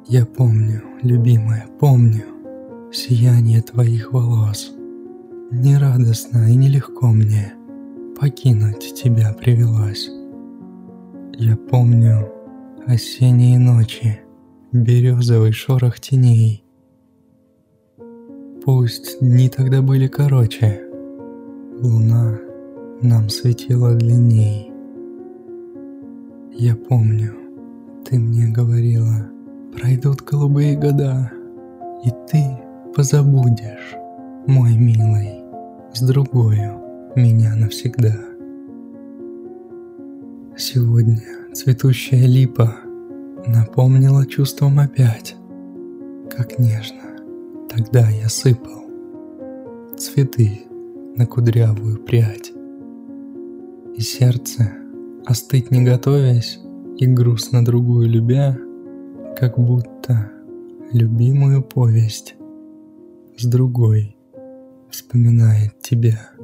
Я помню, любимая, помню сияние твоих волос. Нерадостно и нелегко мне покинуть тебя привелось. Я помню осенние ночи, березовый шорох теней. Пусть дни тогда были короче, луна нам светила длинней. Я помню, ты мне говорила, пройдут голубые года, и ты позабудешь, мой милый, с другою меня навсегда. Сегодня цветущая липа напомнила чувством опять, как нежно тогда я сыпал цветы на кудрявую прядь. И сердце, остыть не готовясь и грустно другую любя, как будто любимую повесть с другой вспоминает тебя.